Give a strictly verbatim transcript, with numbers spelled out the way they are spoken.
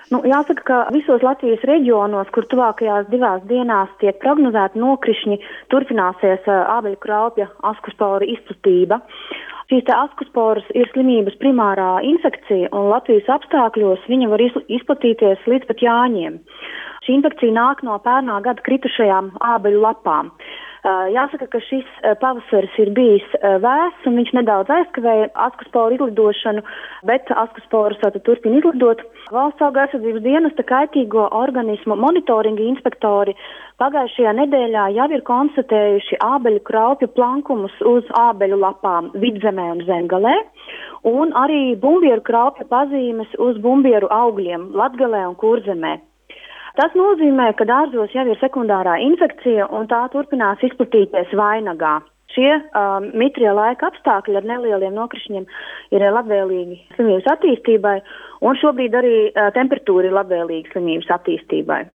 Nu, jāsaka, ka visos Latvijas reģionos, kur tuvākajās divās dienās tiek prognozēti nokrišņi, turpināsies ābeļu kraupja askuspora izplatība. Šīs te askusporas ir slimības primārā infekcija, un Latvijas apstākļos viņa var izplatīties līdz pat jāņiem. Šī infekcija nāk no pērnā gada kritušajām ābeļu lapām. Jāsaka, ka šis pavasaris ir bijis vēss, un viņš nedaudz aizkavēja askusporu izlidošanu, bet askusporas turpina izlidot. Valsts auga aizsardzības dienesta kaitīgo organismu monitoringa inspektori pagājušajā nedēļā jau ir konstatējuši ābeļu kraupju plankumus uz ābeļu lapām Vidzemē un Zemgalē, un arī bumbieru kraupju pazīmes uz bumbieru augļiem Latgalē un Kurzemē. Tas nozīmē, ka dārzos jau ir sekundārā infekcija, un tā turpinās izplatīties vainagā. Šie um, mitrie laika apstākļi ar nelieliem nokrišņiem ir labvēlīgi slimības attīstībai, un šobrīd arī uh, temperatūra ir labvēlīga slimības attīstībai.